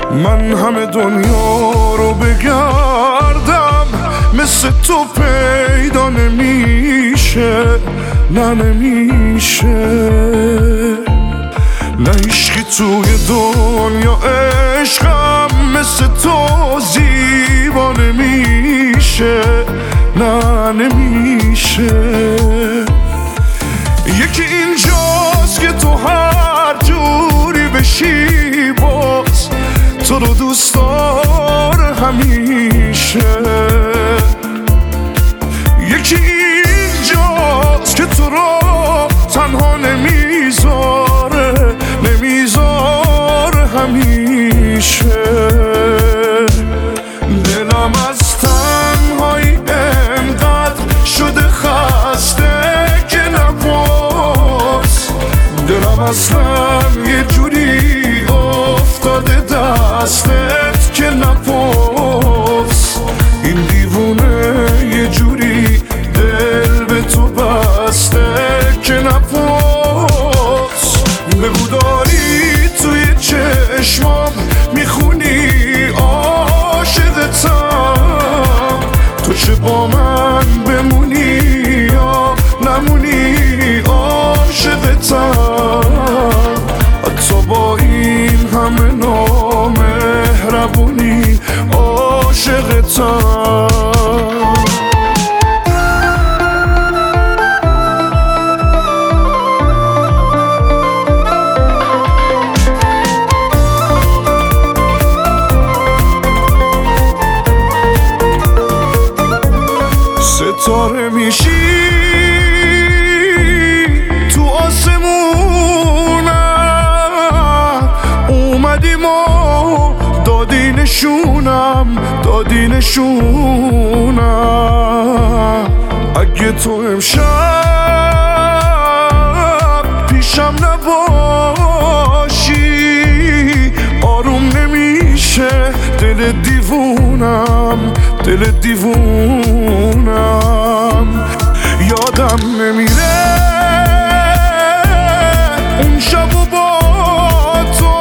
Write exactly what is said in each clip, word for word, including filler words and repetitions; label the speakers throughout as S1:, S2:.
S1: من همه دنیا رو بگردم مثل تو پیدا نمیشه، نه نمیشه. نه عشقی توی دنیا عشقم مثل تو زیبا نمیشه، نه نمیشه. یکی اینجاست که تو هر جوری بشی باز تو رو دوست داره همیشه. یکی اینجاست که تو رو تنها نمیذاره، نمیذاره همیشه. دلم از تنهایی انقدر شده خسته که نباز، دلم اصلا یه جوری افتاده دستت که نپاس. این دیوونه یه جوری دل به تو بسته که نپاس. بگو داری توی چشمام میخونی عاشقتم، تو چه با من بمونی یا نمونی عاشقتم. حتی با این همه نامهربونی عاشقتم. ستاره میشی تو آسمونم، اومدیم و دادی نشونم، دادی نشونم. اگه تو امشب پیشم نباشی آروم نمیشه دل دیوونم، دل دیوونم. یادم نمیره اون شب و با تو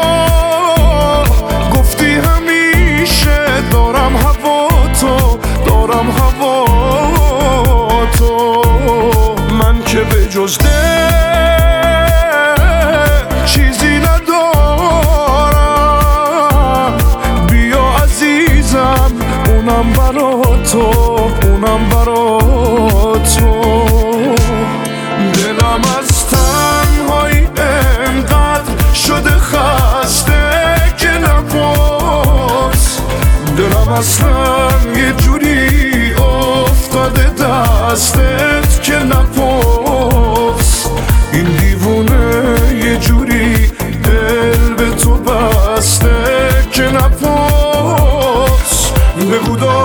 S1: گفتی همیشه دارم هوا تو، دارم هوا تو. من که به جز دل چیزی ندارم، بیا عزیزم اونم برا تو، اونم برا تو. دلم از تنهایی انقدر شده خسته که نباز، دلم اصلا یه جوری افتاده دستت که نپاس. این دیوونه یه جوری دل به تو بسته که نپاس. بگو